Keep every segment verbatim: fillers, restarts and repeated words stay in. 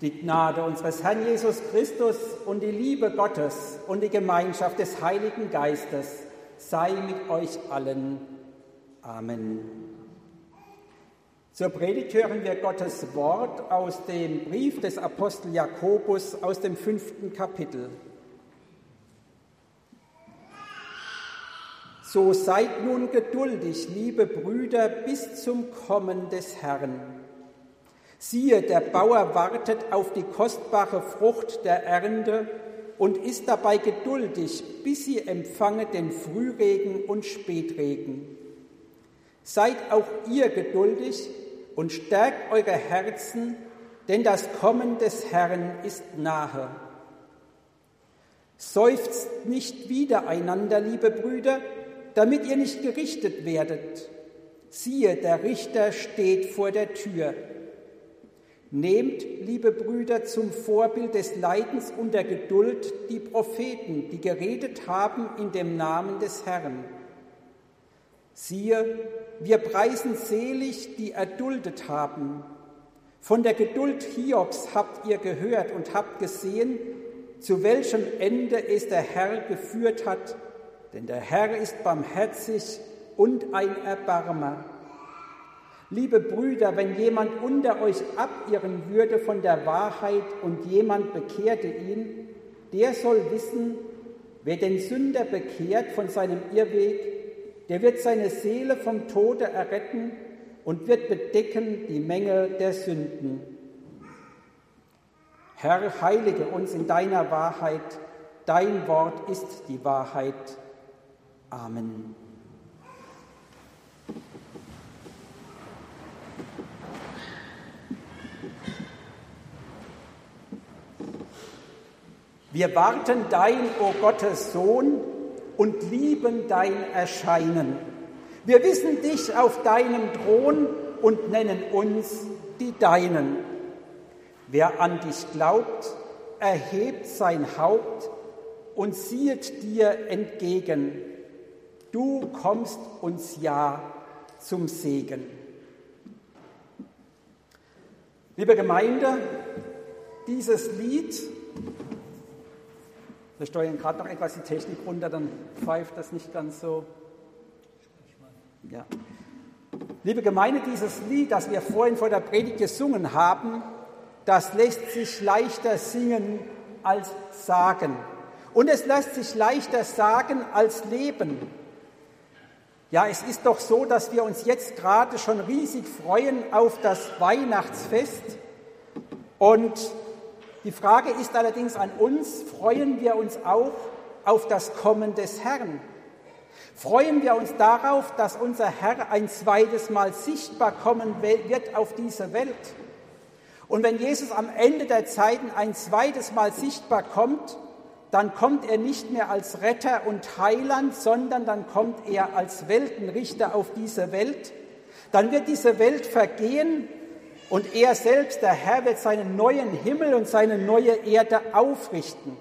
Die Gnade unseres Herrn Jesus Christus und die Liebe Gottes und die Gemeinschaft des Heiligen Geistes sei mit euch allen. Amen. Zur Predigt hören wir Gottes Wort aus dem Brief des Apostel Jakobus aus dem fünften Kapitel. So seid nun geduldig, liebe Brüder, bis zum Kommen des Herrn. Siehe, der Bauer wartet auf die kostbare Frucht der Ernte und ist dabei geduldig, bis sie empfange den Frühregen und Spätregen. Seid auch ihr geduldig und stärkt eure Herzen, denn das Kommen des Herrn ist nahe. Seufzt nicht wider einander, liebe Brüder, damit ihr nicht gerichtet werdet. Siehe, der Richter steht vor der Tür. Nehmt, liebe Brüder, zum Vorbild des Leidens und der Geduld die Propheten, die geredet haben in dem Namen des Herrn. Siehe, wir preisen selig, die erduldet haben. Von der Geduld Hiobs habt ihr gehört und habt gesehen, zu welchem Ende es der Herr geführt hat, denn der Herr ist barmherzig und ein Erbarmer. Liebe Brüder, wenn jemand unter euch abirren würde von der Wahrheit und jemand bekehrte ihn, der soll wissen, wer den Sünder bekehrt von seinem Irrweg, der wird seine Seele vom Tode erretten und wird bedecken die Menge der Sünden. Herr, heilige uns in deiner Wahrheit, dein Wort ist die Wahrheit. Amen. Wir warten dein, o Gottes Sohn, und lieben dein Erscheinen. Wir wissen dich auf deinem Thron und nennen uns die Deinen. Wer an dich glaubt, erhebt sein Haupt und siehet dir entgegen. Du kommst uns ja zum Segen. Liebe Gemeinde, dieses Lied, wir steuern gerade noch etwas die Technik runter, dann pfeift das nicht ganz so. Ja. Liebe Gemeinde, dieses Lied, das wir vorhin vor der Predigt gesungen haben, das lässt sich leichter singen als sagen. Und es lässt sich leichter sagen als leben. Ja, es ist doch so, dass wir uns jetzt gerade schon riesig freuen auf das Weihnachtsfest. Und die Frage ist allerdings an uns, freuen wir uns auch auf das Kommen des Herrn? Freuen wir uns darauf, dass unser Herr ein zweites Mal sichtbar kommen wird auf diese Welt? Und wenn Jesus am Ende der Zeiten ein zweites Mal sichtbar kommt, dann kommt er nicht mehr als Retter und Heiland, sondern dann kommt er als Weltenrichter auf diese Welt. Dann wird diese Welt vergehen und er selbst, der Herr, wird seinen neuen Himmel und seine neue Erde aufrichten.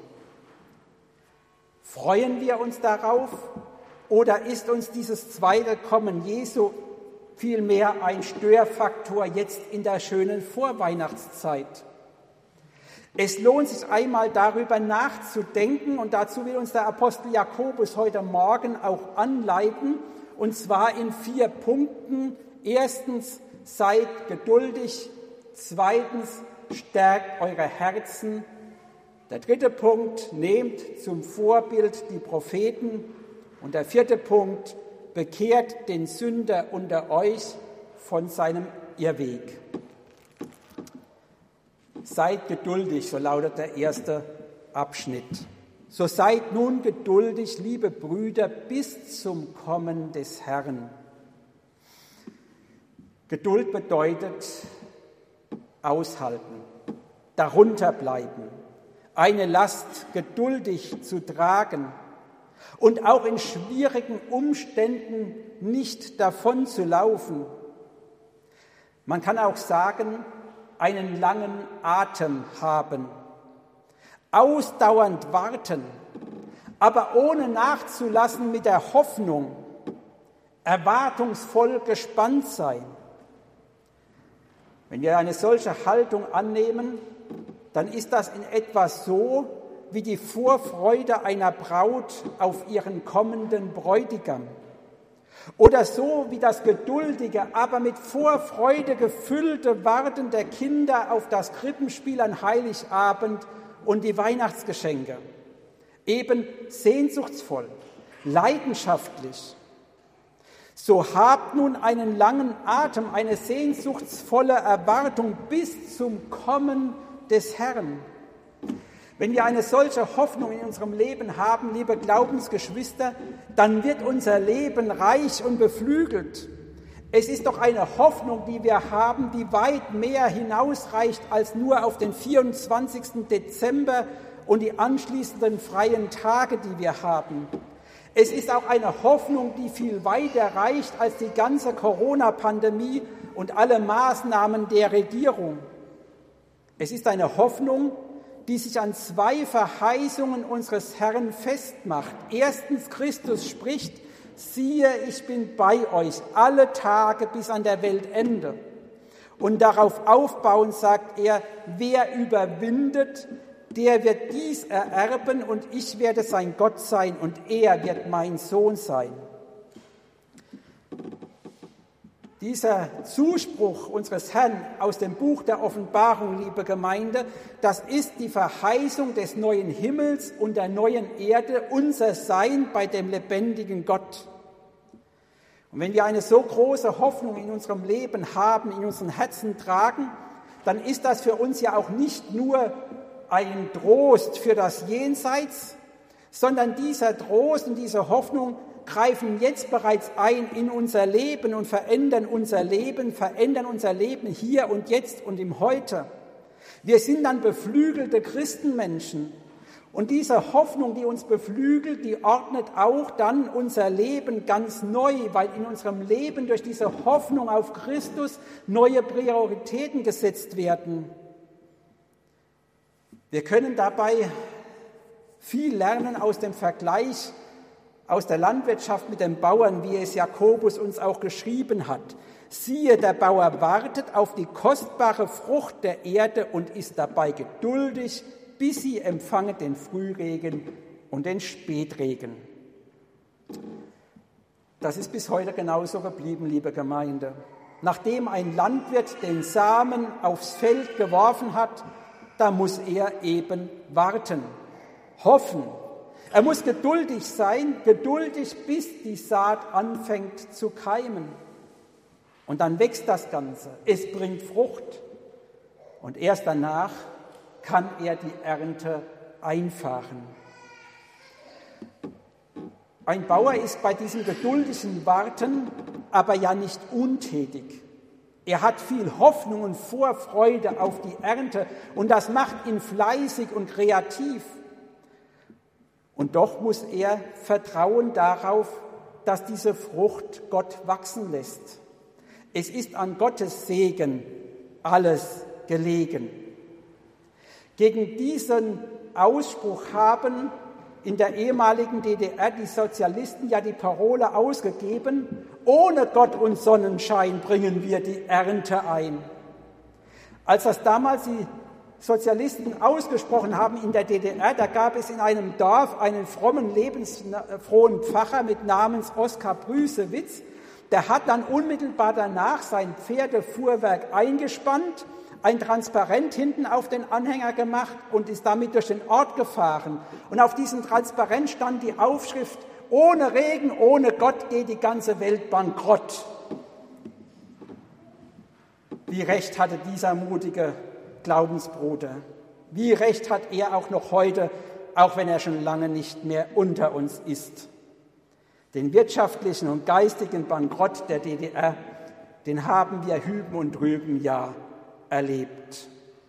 Freuen wir uns darauf oder ist uns dieses zweite Kommen Jesu vielmehr ein Störfaktor jetzt in der schönen Vorweihnachtszeit? Es lohnt sich einmal darüber nachzudenken und dazu will uns der Apostel Jakobus heute Morgen auch anleiten, und zwar in vier Punkten. Erstens, seid geduldig. Zweitens, stärkt eure Herzen. Der dritte Punkt, nehmt zum Vorbild die Propheten. Und der vierte Punkt, bekehrt den Sünder unter euch von seinem Irrweg. Seid geduldig, so lautet der erste Abschnitt. So seid nun geduldig, liebe Brüder, bis zum Kommen des Herrn. Geduld bedeutet aushalten, darunter bleiben, eine Last geduldig zu tragen und auch in schwierigen Umständen nicht davon zu laufen. Man kann auch sagen, einen langen Atem haben, ausdauernd warten, aber ohne nachzulassen mit der Hoffnung, erwartungsvoll gespannt sein. Wenn wir eine solche Haltung annehmen, dann ist das in etwa so wie die Vorfreude einer Braut auf ihren kommenden Bräutigam. Oder so wie das geduldige, aber mit Vorfreude gefüllte Warten der Kinder auf das Krippenspiel an Heiligabend und die Weihnachtsgeschenke. Eben sehnsuchtsvoll, leidenschaftlich. So habt nun einen langen Atem, eine sehnsuchtsvolle Erwartung bis zum Kommen des Herrn. Wenn wir eine solche Hoffnung in unserem Leben haben, liebe Glaubensgeschwister, dann wird unser Leben reich und beflügelt. Es ist doch eine Hoffnung, die wir haben, die weit mehr hinausreicht als nur auf den vierundzwanzigsten Dezember und die anschließenden freien Tage, die wir haben. Es ist auch eine Hoffnung, die viel weiter reicht als die ganze Corona-Pandemie und alle Maßnahmen der Regierung. Es ist eine Hoffnung, die sich an zwei Verheißungen unseres Herrn festmacht. Erstens, Christus spricht, siehe, ich bin bei euch alle Tage bis an der Weltende. Und darauf aufbauend sagt er, wer überwindet, der wird dies ererben und ich werde sein Gott sein und er wird mein Sohn sein. Dieser Zuspruch unseres Herrn aus dem Buch der Offenbarung, liebe Gemeinde, das ist die Verheißung des neuen Himmels und der neuen Erde, unser Sein bei dem lebendigen Gott. Und wenn wir eine so große Hoffnung in unserem Leben haben, in unseren Herzen tragen, dann ist das für uns ja auch nicht nur ein Trost für das Jenseits, sondern dieser Trost und diese Hoffnung greifen jetzt bereits ein in unser Leben und verändern unser Leben, verändern unser Leben hier und jetzt und im Heute. Wir sind dann beflügelte Christenmenschen. Und diese Hoffnung, die uns beflügelt, die ordnet auch dann unser Leben ganz neu, weil in unserem Leben durch diese Hoffnung auf Christus neue Prioritäten gesetzt werden. Wir können dabei viel lernen aus dem Vergleich aus der Landwirtschaft mit den Bauern, wie es Jakobus uns auch geschrieben hat. Siehe, der Bauer wartet auf die kostbare Frucht der Erde und ist dabei geduldig, bis sie empfange den Frühregen und den Spätregen. Das ist bis heute genauso geblieben, liebe Gemeinde. Nachdem ein Landwirt den Samen aufs Feld geworfen hat, da muss er eben warten, hoffen. Er muss geduldig sein, geduldig, bis die Saat anfängt zu keimen. Und dann wächst das Ganze, es bringt Frucht. Und erst danach kann er die Ernte einfahren. Ein Bauer ist bei diesem geduldigen Warten aber ja nicht untätig. Er hat viel Hoffnung und Vorfreude auf die Ernte und das macht ihn fleißig und kreativ. Und doch muss er vertrauen darauf, dass diese Frucht Gott wachsen lässt. Es ist an Gottes Segen alles gelegen. Gegen diesen Ausspruch haben in der ehemaligen D D R die Sozialisten ja die Parole ausgegeben, ohne Gott und Sonnenschein bringen wir die Ernte ein. Als das damals die Sozialisten ausgesprochen haben in der D D R, da gab es in einem Dorf einen frommen, lebensfrohen Pfarrer mit Namens Oskar Brüsewitz. Der hat dann unmittelbar danach sein Pferdefuhrwerk eingespannt, ein Transparent hinten auf den Anhänger gemacht und ist damit durch den Ort gefahren. Und auf diesem Transparent stand die Aufschrift, ohne Regen, ohne Gott geht die ganze Welt bankrott. Wie recht hatte dieser mutige Glaubensbruder? Wie recht hat er auch noch heute, auch wenn er schon lange nicht mehr unter uns ist? Den wirtschaftlichen und geistigen Bankrott der D D R, den haben wir hüben und drüben ja erlebt.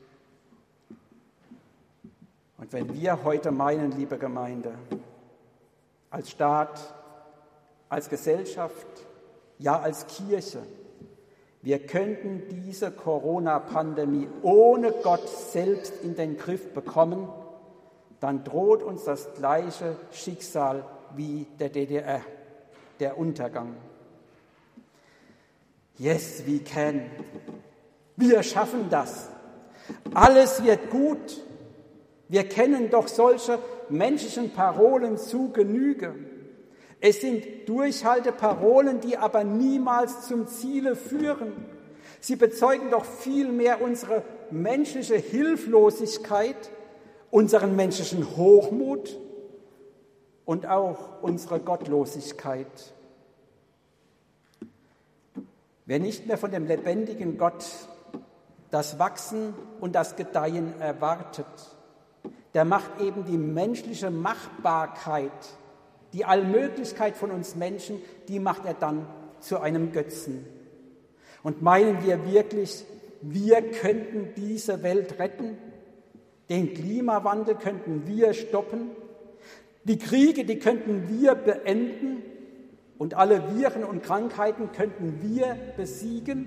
Und wenn wir heute meinen, liebe Gemeinde, als Staat, als Gesellschaft, ja als Kirche, wir könnten diese Corona-Pandemie ohne Gott selbst in den Griff bekommen, dann droht uns das gleiche Schicksal wie der D D R, der Untergang. Yes, we can. Wir schaffen das. Alles wird gut. Wir kennen doch solche menschlichen Parolen zu Genüge. Es sind Durchhalteparolen, die aber niemals zum Ziele führen. Sie bezeugen doch vielmehr unsere menschliche Hilflosigkeit, unseren menschlichen Hochmut und auch unsere Gottlosigkeit. Wer nicht mehr von dem lebendigen Gott das Wachsen und das Gedeihen erwartet, der macht eben die menschliche Machbarkeit, die Allmöglichkeit von uns Menschen, die macht er dann zu einem Götzen. Und meinen wir wirklich, wir könnten diese Welt retten? Den Klimawandel könnten wir stoppen? Die Kriege, die könnten wir beenden? Und alle Viren und Krankheiten könnten wir besiegen?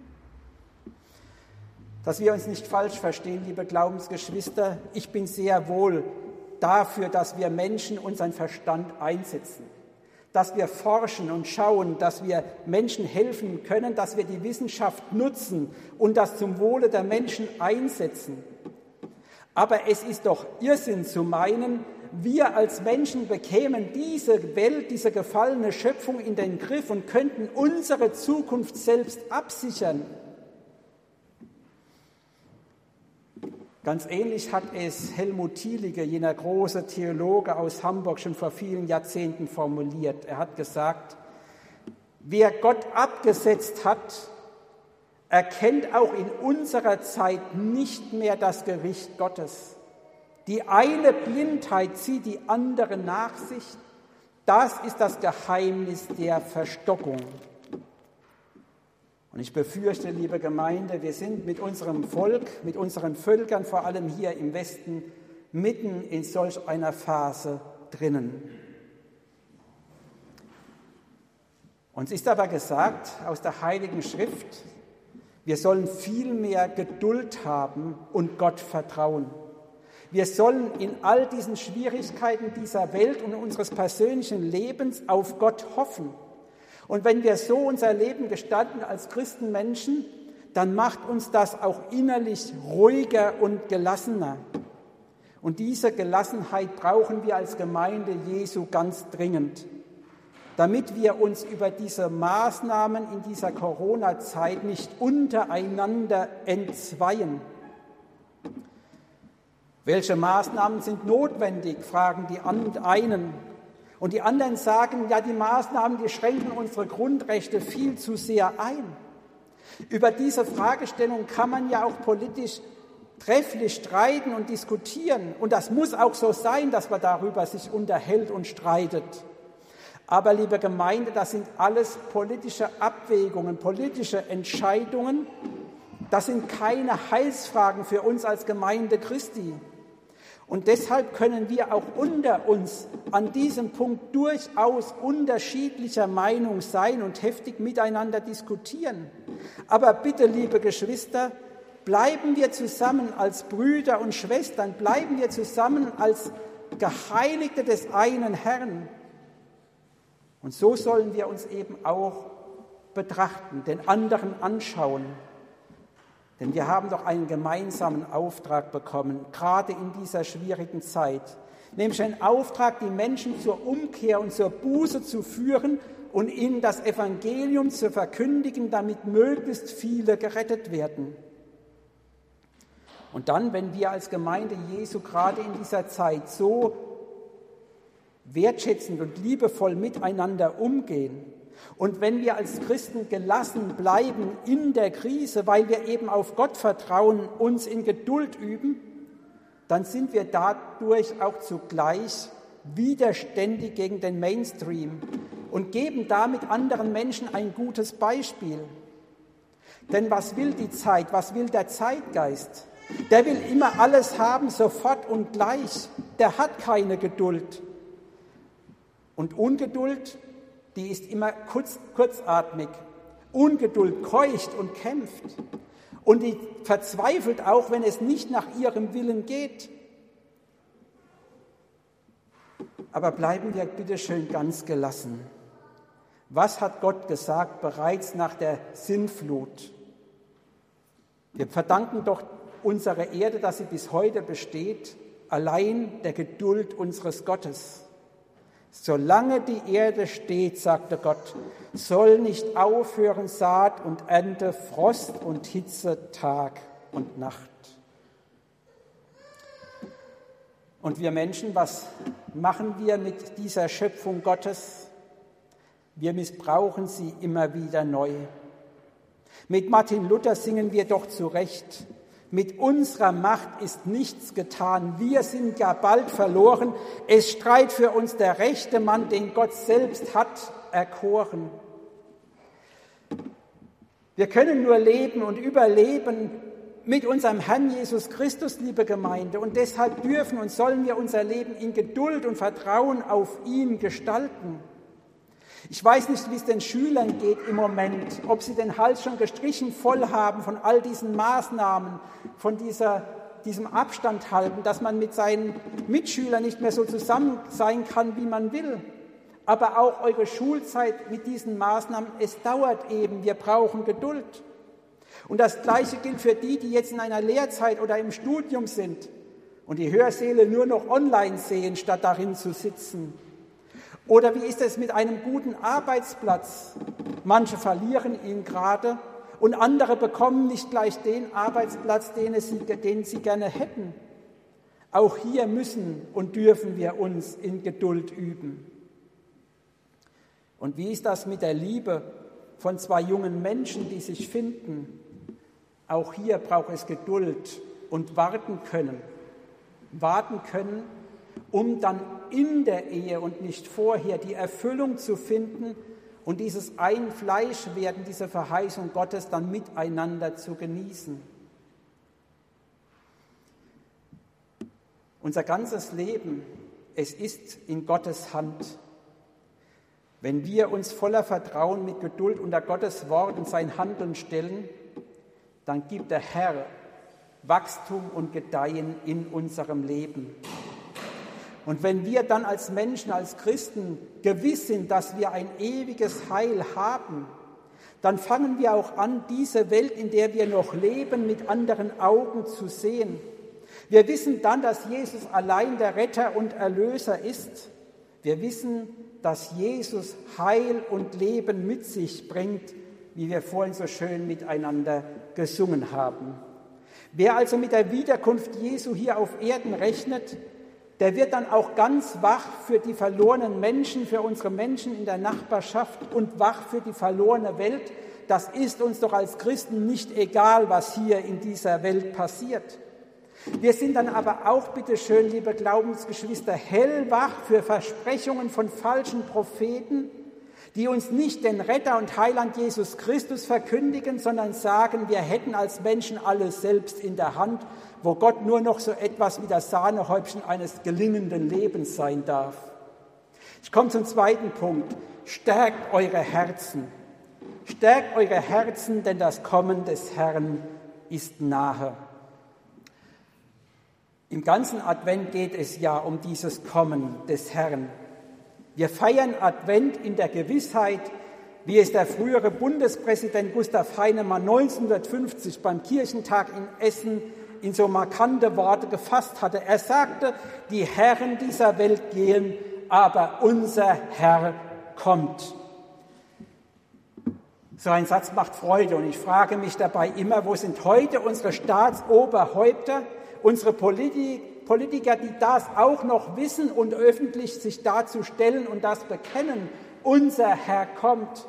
Dass wir uns nicht falsch verstehen, liebe Glaubensgeschwister, ich bin sehr wohl dafür, dass wir Menschen unseren Verstand einsetzen, dass wir forschen und schauen, dass wir Menschen helfen können, dass wir die Wissenschaft nutzen und das zum Wohle der Menschen einsetzen. Aber es ist doch Irrsinn zu meinen, wir als Menschen bekämen diese Welt, diese gefallene Schöpfung in den Griff und könnten unsere Zukunft selbst absichern. Ganz ähnlich hat es Helmut Thielicke, jener große Theologe aus Hamburg, schon vor vielen Jahrzehnten formuliert. Er hat gesagt, wer Gott abgesetzt hat, erkennt auch in unserer Zeit nicht mehr das Gericht Gottes. Die eine Blindheit zieht die andere nach sich. Das ist das Geheimnis der Verstockung. Und ich befürchte, liebe Gemeinde, wir sind mit unserem Volk, mit unseren Völkern, vor allem hier im Westen, mitten in solch einer Phase drinnen. Uns ist aber gesagt aus der Heiligen Schrift, wir sollen viel mehr Geduld haben und Gott vertrauen. Wir sollen in all diesen Schwierigkeiten dieser Welt und unseres persönlichen Lebens auf Gott hoffen. Und wenn wir so unser Leben gestalten als Christenmenschen, dann macht uns das auch innerlich ruhiger und gelassener. Und diese Gelassenheit brauchen wir als Gemeinde Jesu ganz dringend, damit wir uns über diese Maßnahmen in dieser Corona-Zeit nicht untereinander entzweien. Welche Maßnahmen sind notwendig, fragen die einen. Und die anderen sagen, ja, die Maßnahmen, die schränken unsere Grundrechte viel zu sehr ein. Über diese Fragestellung kann man ja auch politisch trefflich streiten und diskutieren. Und das muss auch so sein, dass man darüber sich unterhält und streitet. Aber, liebe Gemeinde, das sind alles politische Abwägungen, politische Entscheidungen. Das sind keine Heilsfragen für uns als Gemeinde Christi. Und deshalb können wir auch unter uns an diesem Punkt durchaus unterschiedlicher Meinung sein und heftig miteinander diskutieren. Aber bitte, liebe Geschwister, bleiben wir zusammen als Brüder und Schwestern, bleiben wir zusammen als Geheiligte des einen Herrn. Und so sollen wir uns eben auch betrachten, den anderen anschauen. Denn wir haben doch einen gemeinsamen Auftrag bekommen, gerade in dieser schwierigen Zeit. Nämlich einen Auftrag, die Menschen zur Umkehr und zur Buße zu führen und ihnen das Evangelium zu verkündigen, damit möglichst viele gerettet werden. Und dann, wenn wir als Gemeinde Jesu gerade in dieser Zeit so wertschätzend und liebevoll miteinander umgehen, und wenn wir als Christen gelassen bleiben in der Krise, weil wir eben auf Gott vertrauen, uns in Geduld üben, dann sind wir dadurch auch zugleich widerständig gegen den Mainstream und geben damit anderen Menschen ein gutes Beispiel. Denn was will die Zeit, was will der Zeitgeist? Der will immer alles haben, sofort und gleich. Der hat keine Geduld. Und Ungeduld, die ist immer kurz, kurzatmig. Ungeduld keucht und kämpft. Und die verzweifelt auch, wenn es nicht nach ihrem Willen geht. Aber bleiben wir bitte schön ganz gelassen. Was hat Gott gesagt bereits nach der Sintflut? Wir verdanken doch unsere Erde, dass sie bis heute besteht, allein der Geduld unseres Gottes. Solange die Erde steht, sagte Gott, soll nicht aufhören Saat und Ernte, Frost und Hitze, Tag und Nacht. Und wir Menschen, was machen wir mit dieser Schöpfung Gottes? Wir missbrauchen sie immer wieder neu. Mit Martin Luther singen wir doch zu Recht: Mit unserer Macht ist nichts getan, wir sind ja bald verloren. Es streit für uns der rechte Mann, den Gott selbst hat erkoren. Wir können nur leben und überleben mit unserem Herrn Jesus Christus, liebe Gemeinde. Und deshalb dürfen und sollen wir unser Leben in Geduld und Vertrauen auf ihn gestalten. Ich weiß nicht, wie es den Schülern geht im Moment, ob sie den Hals schon gestrichen voll haben von all diesen Maßnahmen, von dieser, diesem Abstand halten, dass man mit seinen Mitschülern nicht mehr so zusammen sein kann, wie man will. Aber auch eure Schulzeit mit diesen Maßnahmen, es dauert eben, wir brauchen Geduld. Und das Gleiche gilt für die, die jetzt in einer Lehrzeit oder im Studium sind und die Hörsäle nur noch online sehen, statt darin zu sitzen. Oder wie ist es mit einem guten Arbeitsplatz? Manche verlieren ihn gerade und andere bekommen nicht gleich den Arbeitsplatz, den sie, den sie gerne hätten. Auch hier müssen und dürfen wir uns in Geduld üben. Und wie ist das mit der Liebe von zwei jungen Menschen, die sich finden? Auch hier braucht es Geduld und warten können. Warten können, um dann in der Ehe und nicht vorher die Erfüllung zu finden und dieses Ein-Fleisch-Werden, diese Verheißung Gottes dann miteinander zu genießen. Unser ganzes Leben, es ist in Gottes Hand. Wenn wir uns voller Vertrauen mit Geduld unter Gottes Wort und sein Handeln stellen, dann gibt der Herr Wachstum und Gedeihen in unserem Leben. Und wenn wir dann als Menschen, als Christen gewiss sind, dass wir ein ewiges Heil haben, dann fangen wir auch an, diese Welt, in der wir noch leben, mit anderen Augen zu sehen. Wir wissen dann, dass Jesus allein der Retter und Erlöser ist. Wir wissen, dass Jesus Heil und Leben mit sich bringt, wie wir vorhin so schön miteinander gesungen haben. Wer also mit der Wiederkunft Jesu hier auf Erden rechnet, der wird dann auch ganz wach für die verlorenen Menschen, für unsere Menschen in der Nachbarschaft und wach für die verlorene Welt. Das ist uns doch als Christen nicht egal, was hier in dieser Welt passiert. Wir sind dann aber auch, bitteschön, liebe Glaubensgeschwister, hellwach für Versprechungen von falschen Propheten, die uns nicht den Retter und Heiland Jesus Christus verkündigen, sondern sagen, wir hätten als Menschen alles selbst in der Hand, wo Gott nur noch so etwas wie das Sahnehäubchen eines gelingenden Lebens sein darf. Ich komme zum zweiten Punkt. Stärkt eure Herzen. Stärkt eure Herzen, denn das Kommen des Herrn ist nahe. Im ganzen Advent geht es ja um dieses Kommen des Herrn. Wir feiern Advent in der Gewissheit, wie es der frühere Bundespräsident Gustav Heinemann neunzehnhundertfünfzig beim Kirchentag in Essen in so markante Worte gefasst hatte. Er sagte, die Herren dieser Welt gehen, aber unser Herr kommt. So ein Satz macht Freude und ich frage mich dabei immer, wo sind heute unsere Staatsoberhäupter, unsere Politiker, die das auch noch wissen und öffentlich sich dazu stellen und das bekennen, unser Herr kommt.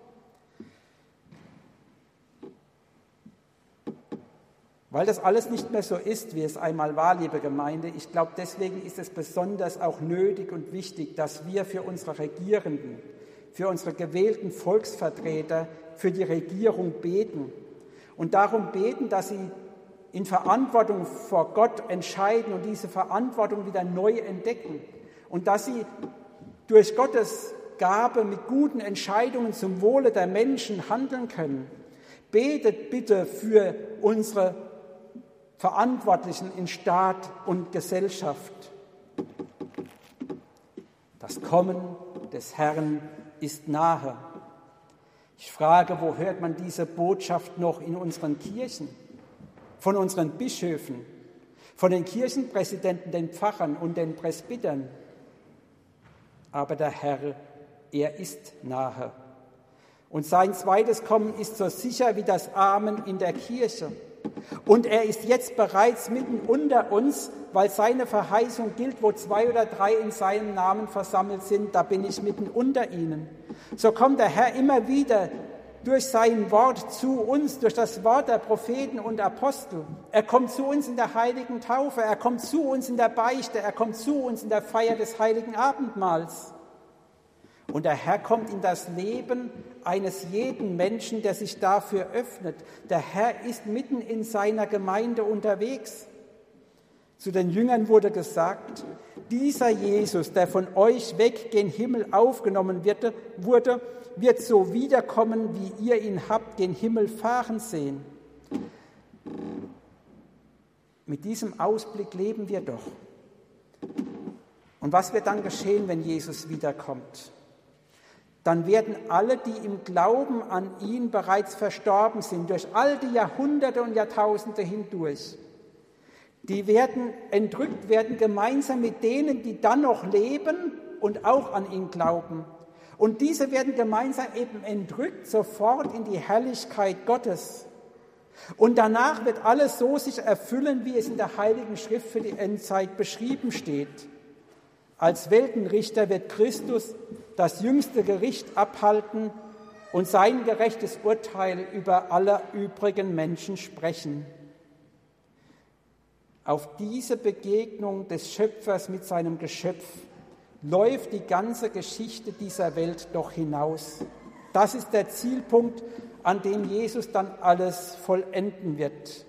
Weil das alles nicht mehr so ist, wie es einmal war, liebe Gemeinde, ich glaube, deswegen ist es besonders auch nötig und wichtig, dass wir für unsere Regierenden, für unsere gewählten Volksvertreter, für die Regierung beten und darum beten, dass sie in Verantwortung vor Gott entscheiden und diese Verantwortung wieder neu entdecken und dass sie durch Gottes Gabe mit guten Entscheidungen zum Wohle der Menschen handeln können. Betet bitte für unsere Verantwortlichen in Staat und Gesellschaft. Das Kommen des Herrn ist nahe. Ich frage, wo hört man diese Botschaft noch in unseren Kirchen? von unseren Bischöfen, von den Kirchenpräsidenten, den Pfarrern und den Presbytern. Aber der Herr, er ist nahe. Und sein zweites Kommen ist so sicher wie das Amen in der Kirche. Und er ist jetzt bereits mitten unter uns, weil seine Verheißung gilt, wo zwei oder drei in seinem Namen versammelt sind, da bin ich mitten unter ihnen. So kommt der Herr immer wieder durch sein Wort zu uns, durch das Wort der Propheten und Apostel. Er kommt zu uns in der heiligen Taufe, er kommt zu uns in der Beichte, er kommt zu uns in der Feier des heiligen Abendmahls. Und der Herr kommt in das Leben eines jeden Menschen, der sich dafür öffnet. Der Herr ist mitten in seiner Gemeinde unterwegs. Zu den Jüngern wurde gesagt, dieser Jesus, der von euch weg gen Himmel aufgenommen wurde, wird so wiederkommen, wie ihr ihn habt gen Himmel fahren sehen. Mit diesem Ausblick leben wir doch. Und was wird dann geschehen, wenn Jesus wiederkommt? Dann werden alle, die im Glauben an ihn bereits verstorben sind, durch all die Jahrhunderte und Jahrtausende hindurch, die werden entrückt werden, gemeinsam mit denen, die dann noch leben und auch an ihn glauben. Und diese werden gemeinsam eben entrückt sofort in die Herrlichkeit Gottes. Und danach wird alles so sich erfüllen, wie es in der Heiligen Schrift für die Endzeit beschrieben steht. Als Weltenrichter wird Christus das jüngste Gericht abhalten und sein gerechtes Urteil über alle übrigen Menschen sprechen. Auf diese Begegnung des Schöpfers mit seinem Geschöpf läuft die ganze Geschichte dieser Welt doch hinaus. Das ist der Zielpunkt, an dem Jesus dann alles vollenden wird.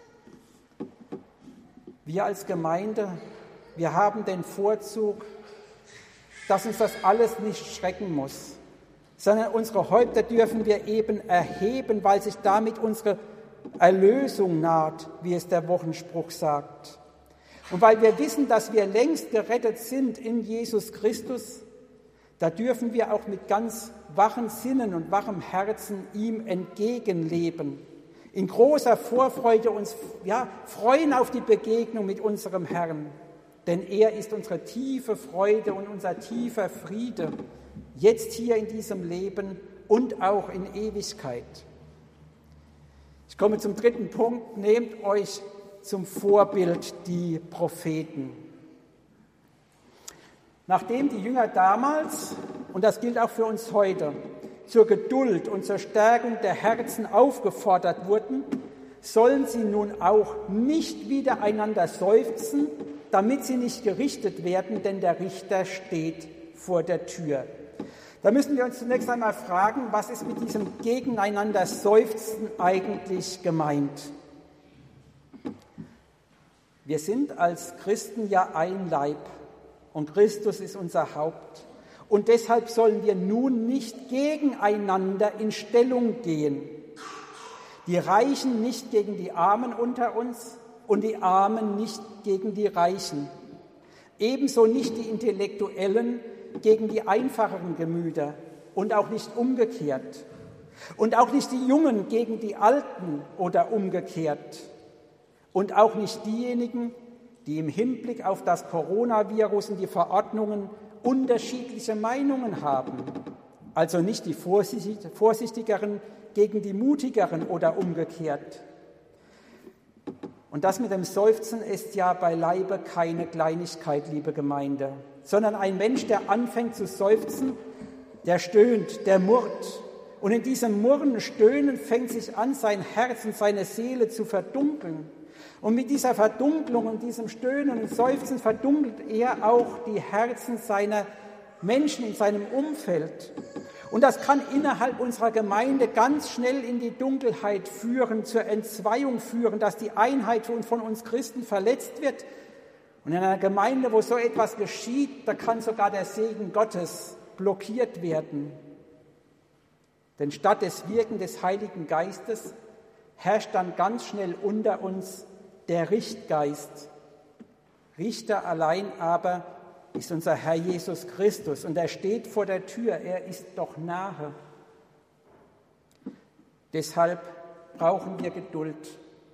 Wir als Gemeinde, wir haben den Vorzug, dass uns das alles nicht schrecken muss, sondern unsere Häupter dürfen wir eben erheben, weil sich damit unsere Erlösung naht, wie es der Wochenspruch sagt. Und weil wir wissen, dass wir längst gerettet sind in Jesus Christus, da dürfen wir auch mit ganz wachen Sinnen und wachem Herzen ihm entgegenleben, in großer Vorfreude uns ja, freuen auf die Begegnung mit unserem Herrn. Denn er ist unsere tiefe Freude und unser tiefer Friede, jetzt hier in diesem Leben und auch in Ewigkeit. Ich komme zum dritten Punkt. Nehmt euch zum Vorbild die Propheten. Nachdem die Jünger damals, und das gilt auch für uns heute, zur Geduld und zur Stärkung der Herzen aufgefordert wurden, sollen sie nun auch nicht wieder einander seufzen, damit sie nicht gerichtet werden, denn der Richter steht vor der Tür. Da müssen wir uns zunächst einmal fragen, was ist mit diesem Gegeneinander Seufzen eigentlich gemeint? Wir sind als Christen ja ein Leib und Christus ist unser Haupt. Und deshalb sollen wir nun nicht gegeneinander in Stellung gehen. Die Reichen nicht gegen die Armen unter uns, und die Armen nicht gegen die Reichen. Ebenso nicht die Intellektuellen gegen die einfacheren Gemüter und auch nicht umgekehrt. Und auch nicht die Jungen gegen die Alten oder umgekehrt. Und auch nicht diejenigen, die im Hinblick auf das Coronavirus und die Verordnungen unterschiedliche Meinungen haben. Also nicht die Vorsichtigeren gegen die Mutigeren oder umgekehrt. Und das mit dem Seufzen ist ja beileibe keine Kleinigkeit, liebe Gemeinde, sondern ein Mensch, der anfängt zu seufzen, der stöhnt, der murrt. Und in diesem Murren, Stöhnen fängt sich an, sein Herz und seine Seele zu verdunkeln. Und mit dieser Verdunklung und diesem Stöhnen und Seufzen verdunkelt er auch die Herzen seiner Menschen in seinem Umfeld. Und das kann innerhalb unserer Gemeinde ganz schnell in die Dunkelheit führen, zur Entzweiung führen, dass die Einheit von uns Christen verletzt wird. Und in einer Gemeinde, wo so etwas geschieht, da kann sogar der Segen Gottes blockiert werden. Denn statt des Wirken des Heiligen Geistes herrscht dann ganz schnell unter uns der Richtgeist. Richter allein aber ist unser Herr Jesus Christus und er steht vor der Tür, er ist doch nahe. Deshalb brauchen wir Geduld.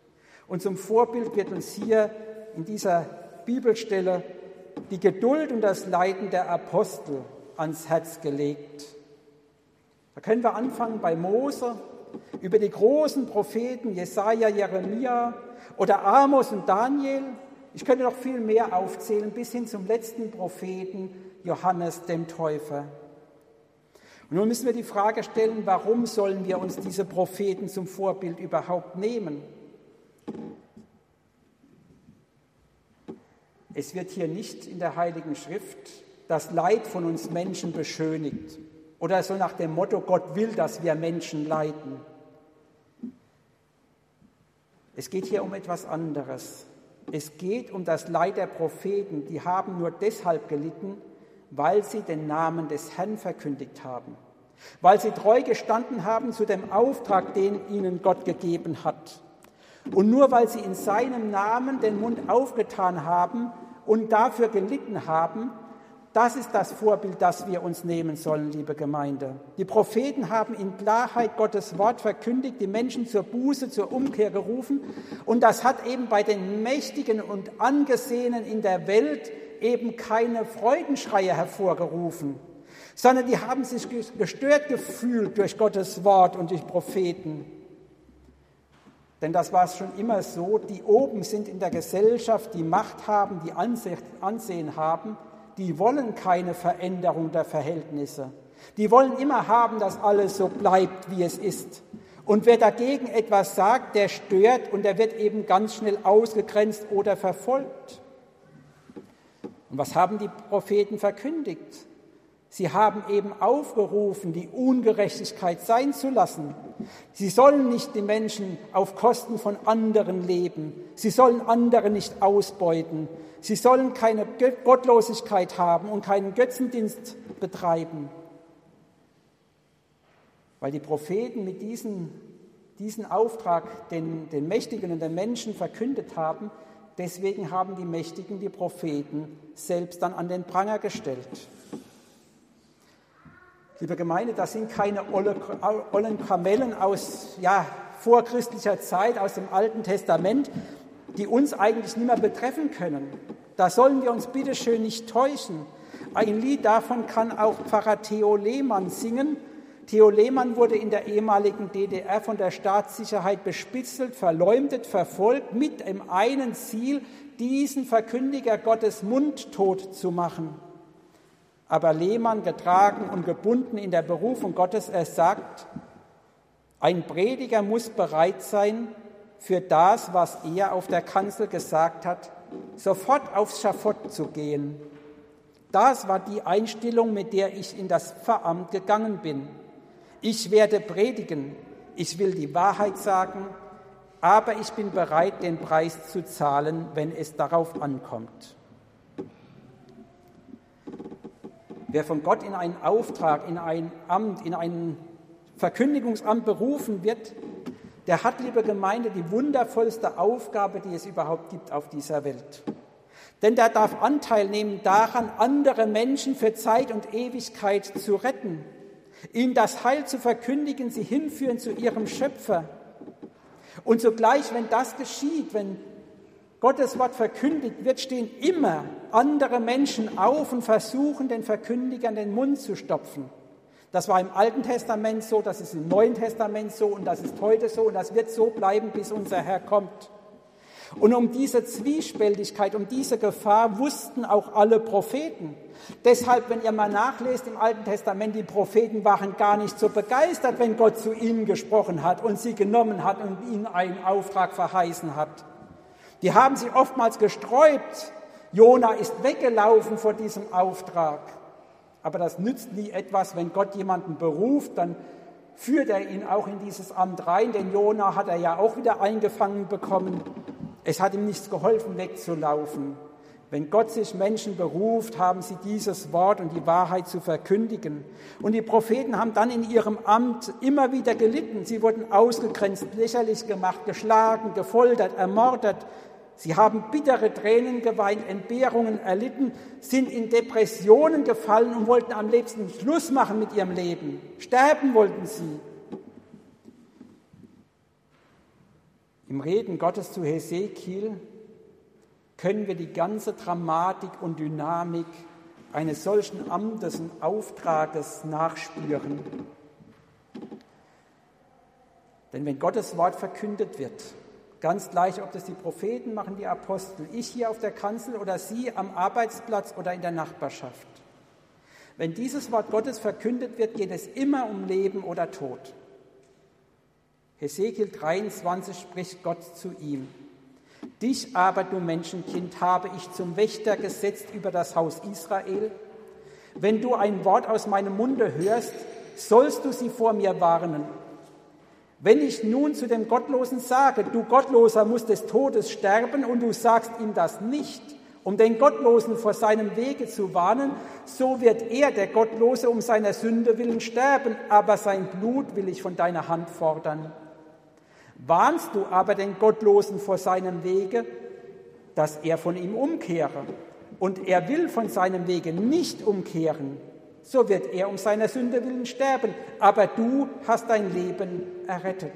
Und zum Vorbild wird uns hier in dieser Bibelstelle die Geduld und das Leiden der Apostel ans Herz gelegt. Da können wir anfangen bei Mose, über die großen Propheten Jesaja, Jeremia oder Amos und Daniel. Ich könnte noch viel mehr aufzählen, bis hin zum letzten Propheten Johannes dem Täufer. Und nun müssen wir die Frage stellen, warum sollen wir uns diese Propheten zum Vorbild überhaupt nehmen? Es wird hier nicht in der Heiligen Schrift das Leid von uns Menschen beschönigt oder so nach dem Motto, Gott will, dass wir Menschen leiden. Es geht hier um etwas anderes. Es geht um das Leid der Propheten, die haben nur deshalb gelitten, weil sie den Namen des Herrn verkündigt haben, weil sie treu gestanden haben zu dem Auftrag, den ihnen Gott gegeben hat. Und nur weil sie in seinem Namen den Mund aufgetan haben und dafür gelitten haben, das ist das Vorbild, das wir uns nehmen sollen, liebe Gemeinde. Die Propheten haben in Klarheit Gottes Wort verkündigt, die Menschen zur Buße, zur Umkehr gerufen. Und das hat eben bei den Mächtigen und Angesehenen in der Welt eben keine Freudenschreie hervorgerufen, sondern die haben sich gestört gefühlt durch Gottes Wort und durch Propheten. Denn das war es schon immer so, die oben sind in der Gesellschaft, die Macht haben, die Ansehen haben, die wollen keine Veränderung der Verhältnisse. Die wollen immer haben, dass alles so bleibt, wie es ist. Und wer dagegen etwas sagt, der stört und der wird eben ganz schnell ausgegrenzt oder verfolgt. Und was haben die Propheten verkündigt? Sie haben eben aufgerufen, die Ungerechtigkeit sein zu lassen. Sie sollen nicht die Menschen auf Kosten von anderen leben. Sie sollen andere nicht ausbeuten. Sie sollen keine Gottlosigkeit haben und keinen Götzendienst betreiben. Weil die Propheten mit diesem diesen Auftrag den, den Mächtigen und den Menschen verkündet haben, deswegen haben die Mächtigen die Propheten selbst dann an den Pranger gestellt. Liebe Gemeinde, das sind keine ollen Kamellen aus ja, vorchristlicher Zeit, aus dem Alten Testament, die uns eigentlich nicht mehr betreffen können. Da sollen wir uns bitte schön nicht täuschen. Ein Lied davon kann auch Pfarrer Theo Lehmann singen. Theo Lehmann wurde in der ehemaligen D D R von der Staatssicherheit bespitzelt, verleumdet, verfolgt, mit dem einen Ziel, diesen Verkündiger Gottes mundtot zu machen. Aber Lehmann, getragen und gebunden in der Berufung Gottes, er sagt, ein Prediger muss bereit sein, für das, was er auf der Kanzel gesagt hat, sofort aufs Schafott zu gehen. Das war die Einstellung, mit der ich in das Pfarramt gegangen bin. Ich werde predigen, ich will die Wahrheit sagen, aber ich bin bereit, den Preis zu zahlen, wenn es darauf ankommt. Wer von Gott in einen Auftrag, in ein Amt, in ein Verkündigungsamt berufen wird, der hat, liebe Gemeinde, die wundervollste Aufgabe, die es überhaupt gibt auf dieser Welt. Denn der darf Anteil nehmen daran, andere Menschen für Zeit und Ewigkeit zu retten, ihnen das Heil zu verkündigen, sie hinführen zu ihrem Schöpfer. Und sogleich, wenn das geschieht, wenn Gottes Wort verkündigt wird, stehen immer andere Menschen auf und versuchen, den Verkündigern den Mund zu stopfen. Das war im Alten Testament so, das ist im Neuen Testament so und das ist heute so und das wird so bleiben, bis unser Herr kommt. Und um diese Zwiespältigkeit, um diese Gefahr wussten auch alle Propheten. Deshalb, wenn ihr mal nachlest im Alten Testament, die Propheten waren gar nicht so begeistert, wenn Gott zu ihnen gesprochen hat und sie genommen hat und ihnen einen Auftrag verheißen hat. Die haben sich oftmals gesträubt. Jona ist weggelaufen vor diesem Auftrag. Aber das nützt nie etwas, wenn Gott jemanden beruft, dann führt er ihn auch in dieses Amt rein. Denn Jona hat er ja auch wieder eingefangen bekommen. Es hat ihm nichts geholfen, wegzulaufen. Wenn Gott sich Menschen beruft, haben sie dieses Wort und die Wahrheit zu verkündigen. Und die Propheten haben dann in ihrem Amt immer wieder gelitten. Sie wurden ausgegrenzt, lächerlich gemacht, geschlagen, gefoltert, ermordet. Sie haben bittere Tränen geweint, Entbehrungen erlitten, sind in Depressionen gefallen und wollten am liebsten Schluss machen mit ihrem Leben. Sterben wollten sie. Im Reden Gottes zu Hesekiel können wir die ganze Dramatik und Dynamik eines solchen Amtes und Auftrages nachspüren. Denn wenn Gottes Wort verkündet wird, ganz gleich, ob das die Propheten machen, die Apostel, ich hier auf der Kanzel oder Sie am Arbeitsplatz oder in der Nachbarschaft. Wenn dieses Wort Gottes verkündet wird, geht es immer um Leben oder Tod. Hesekiel dreiundzwanzig spricht Gott zu ihm: Dich aber, du Menschenkind, habe ich zum Wächter gesetzt über das Haus Israel. Wenn du ein Wort aus meinem Munde hörst, sollst du sie vor mir warnen. Wenn ich nun zu dem Gottlosen sage, du Gottloser musst des Todes sterben, und du sagst ihm das nicht, um den Gottlosen vor seinem Wege zu warnen, so wird er, der Gottlose, um seiner Sünde willen sterben, aber sein Blut will ich von deiner Hand fordern. Warnst du aber den Gottlosen vor seinem Wege, dass er von ihm umkehre, und er will von seinem Wege nicht umkehren, so wird er um seiner Sünde willen sterben, aber du hast dein Leben errettet.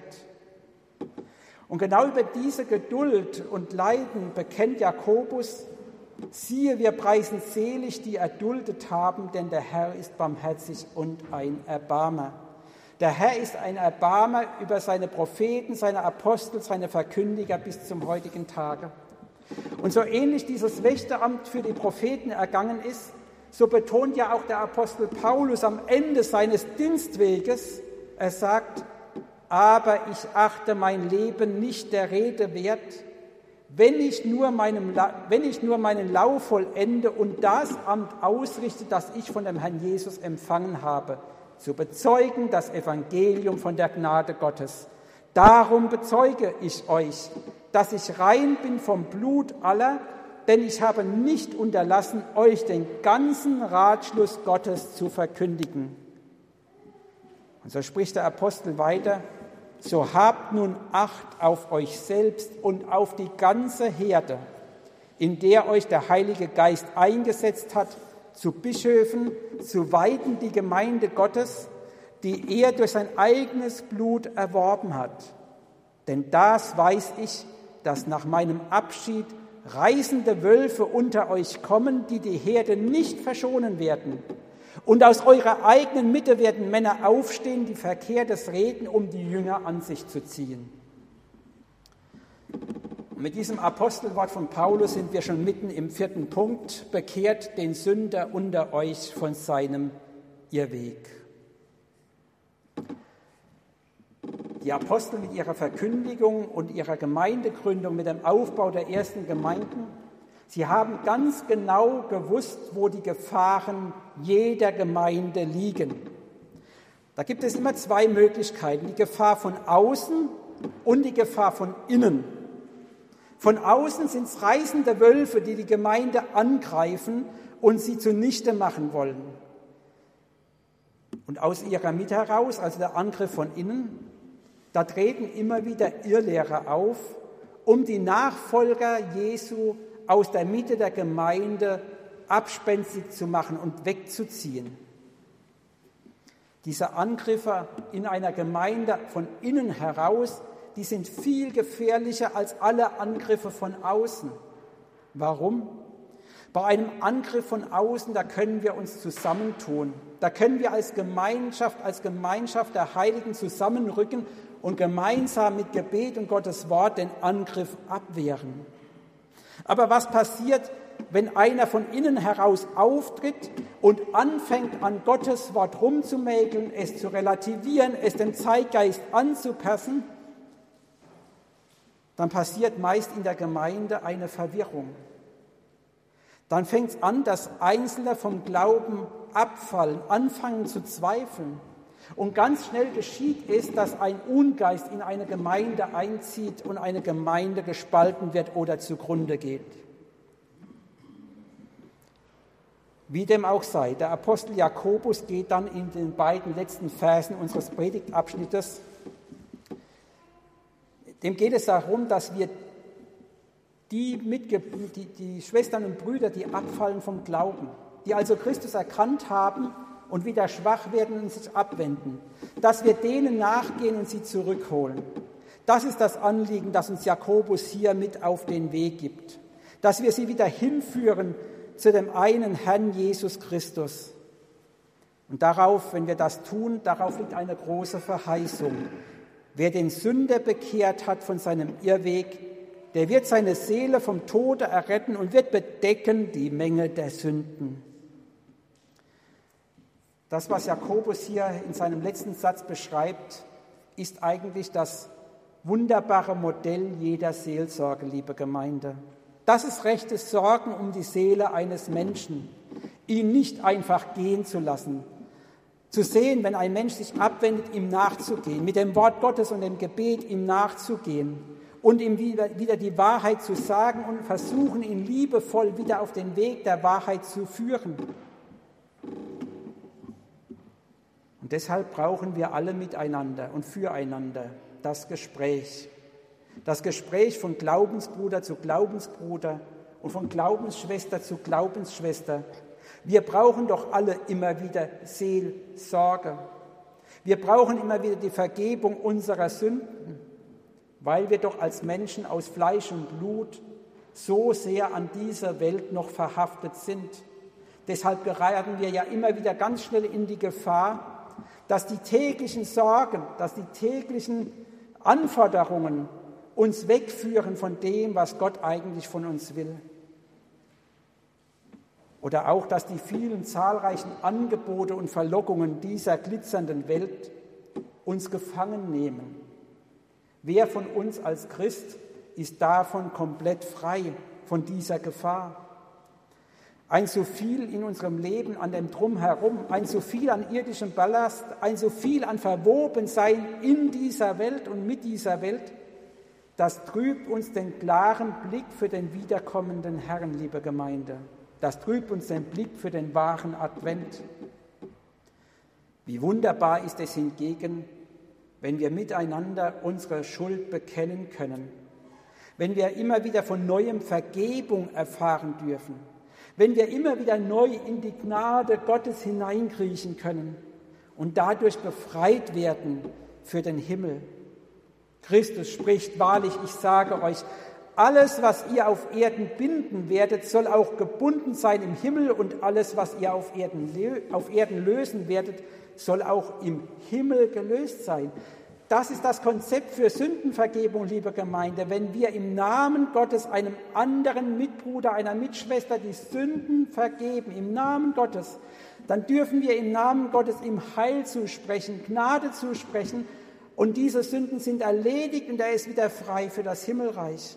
Und genau über diese Geduld und Leiden bekennt Jakobus: Siehe, wir preisen selig, die erduldet haben, denn der Herr ist barmherzig und ein Erbarmer. Der Herr ist ein Erbarmer über seine Propheten, seine Apostel, seine Verkündiger bis zum heutigen Tage. Und so ähnlich dieses Wächteramt für die Propheten ergangen ist, so betont ja auch der Apostel Paulus am Ende seines Dienstweges, er sagt: Aber ich achte mein Leben nicht der Rede wert, wenn ich nur, meinem, wenn ich nur meinen Lauf vollende und das Amt ausrichte, das ich von dem Herrn Jesus empfangen habe, zu bezeugen das Evangelium von der Gnade Gottes. Darum bezeuge ich euch, dass ich rein bin vom Blut aller, denn ich habe nicht unterlassen, euch den ganzen Ratschluss Gottes zu verkündigen. Und so spricht der Apostel weiter: So habt nun Acht auf euch selbst und auf die ganze Herde, in der euch der Heilige Geist eingesetzt hat, zu Bischöfen, zu weiden die Gemeinde Gottes, die er durch sein eigenes Blut erworben hat. Denn das weiß ich, dass nach meinem Abschied reißende Wölfe unter euch kommen, die die Herde nicht verschonen werden. Und aus eurer eigenen Mitte werden Männer aufstehen, die Verkehrtes reden, um die Jünger an sich zu ziehen. Und mit diesem Apostelwort von Paulus sind wir schon mitten im vierten Punkt: Bekehrt den Sünder unter euch von seinem Irrweg. Die Apostel mit ihrer Verkündigung und ihrer Gemeindegründung, mit dem Aufbau der ersten Gemeinden, sie haben ganz genau gewusst, wo die Gefahren jeder Gemeinde liegen. Da gibt es immer zwei Möglichkeiten: die Gefahr von außen und die Gefahr von innen. Von außen sind es reißende Wölfe, die die Gemeinde angreifen und sie zunichte machen wollen. Und aus ihrer Mitte heraus, also der Angriff von innen, da treten immer wieder Irrlehrer auf, um die Nachfolger Jesu aus der Mitte der Gemeinde abspenstig zu machen und wegzuziehen. Diese Angriffe in einer Gemeinde von innen heraus, die sind viel gefährlicher als alle Angriffe von außen. Warum? Bei einem Angriff von außen, da können wir uns zusammentun. Da können wir als Gemeinschaft, als Gemeinschaft der Heiligen zusammenrücken und gemeinsam mit Gebet und Gottes Wort den Angriff abwehren. Aber was passiert, wenn einer von innen heraus auftritt und anfängt, an Gottes Wort rumzumäkeln, es zu relativieren, es dem Zeitgeist anzupassen? Dann passiert meist in der Gemeinde eine Verwirrung. Dann fängt es an, dass Einzelne vom Glauben abfallen, anfangen zu zweifeln. Und ganz schnell geschieht es, dass ein Ungeist in eine Gemeinde einzieht und eine Gemeinde gespalten wird oder zugrunde geht. Wie dem auch sei, der Apostel Jakobus geht dann in den beiden letzten Versen unseres Predigtabschnittes. Dem geht es darum, dass wir die, Mitge- die, die Schwestern und Brüder, die abfallen vom Glauben, die also Christus erkannt haben und wieder schwach werden und sich abwenden, dass wir denen nachgehen und sie zurückholen. Das ist das Anliegen, das uns Jakobus hier mit auf den Weg gibt, dass wir sie wieder hinführen zu dem einen Herrn Jesus Christus. Und darauf, wenn wir das tun, darauf liegt eine große Verheißung. Wer den Sünder bekehrt hat von seinem Irrweg, der wird seine Seele vom Tode erretten und wird bedecken die Menge der Sünden. Das, was Jakobus hier in seinem letzten Satz beschreibt, ist eigentlich das wunderbare Modell jeder Seelsorge, liebe Gemeinde. Das ist rechtes Sorgen um die Seele eines Menschen, ihn nicht einfach gehen zu lassen, zu sehen, wenn ein Mensch sich abwendet, ihm nachzugehen, mit dem Wort Gottes und dem Gebet ihm nachzugehen und ihm wieder, wieder die Wahrheit zu sagen und versuchen, ihn liebevoll wieder auf den Weg der Wahrheit zu führen. Und deshalb brauchen wir alle miteinander und füreinander das Gespräch. Das Gespräch von Glaubensbruder zu Glaubensbruder und von Glaubensschwester zu Glaubensschwester. Wir brauchen doch alle immer wieder Seelsorge. Wir brauchen immer wieder die Vergebung unserer Sünden, weil wir doch als Menschen aus Fleisch und Blut so sehr an dieser Welt noch verhaftet sind. Deshalb geraten wir ja immer wieder ganz schnell in die Gefahr, dass die täglichen Sorgen, dass die täglichen Anforderungen uns wegführen von dem, was Gott eigentlich von uns will. Oder auch, dass die vielen zahlreichen Angebote und Verlockungen dieser glitzernden Welt uns gefangen nehmen. Wer von uns als Christ ist davon komplett frei, von dieser Gefahr? Ein so viel in unserem Leben an dem Drumherum, ein so viel an irdischem Ballast, ein so viel an Verwobensein in dieser Welt und mit dieser Welt, das trübt uns den klaren Blick für den wiederkommenden Herrn, liebe Gemeinde. Das trübt uns den Blick für den wahren Advent. Wie wunderbar ist es hingegen, wenn wir miteinander unsere Schuld bekennen können, wenn wir immer wieder von neuem Vergebung erfahren dürfen, wenn wir immer wieder neu in die Gnade Gottes hineinkriechen können und dadurch befreit werden für den Himmel. Christus spricht, wahrlich, ich sage euch, alles, was ihr auf Erden binden werdet, soll auch gebunden sein im Himmel, und alles, was ihr auf Erden, auf Erden lösen werdet, soll auch im Himmel gelöst sein. Das ist das Konzept für Sündenvergebung, liebe Gemeinde. Wenn wir im Namen Gottes einem anderen Mitbruder, einer Mitschwester die Sünden vergeben, im Namen Gottes, dann dürfen wir im Namen Gottes ihm Heil zusprechen, Gnade zusprechen, und diese Sünden sind erledigt und er ist wieder frei für das Himmelreich.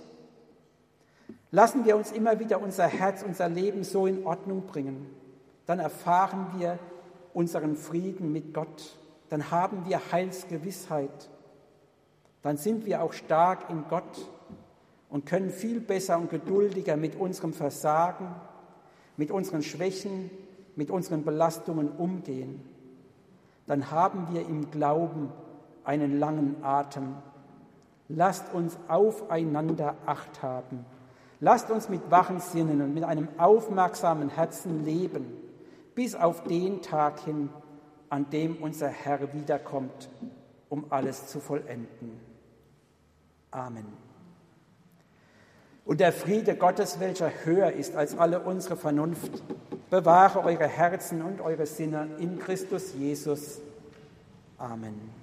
Lassen wir uns immer wieder unser Herz, unser Leben so in Ordnung bringen. Dann erfahren wir unseren Frieden mit Gott. Dann haben wir Heilsgewissheit. Dann sind wir auch stark in Gott und können viel besser und geduldiger mit unserem Versagen, mit unseren Schwächen, mit unseren Belastungen umgehen. Dann haben wir im Glauben einen langen Atem. Lasst uns aufeinander Acht haben. Lasst uns mit wachen Sinnen und mit einem aufmerksamen Herzen leben, bis auf den Tag hin, an dem unser Herr wiederkommt, um alles zu vollenden. Amen. Und der Friede Gottes, welcher höher ist als alle unsere Vernunft, bewahre eure Herzen und eure Sinne in Christus Jesus. Amen.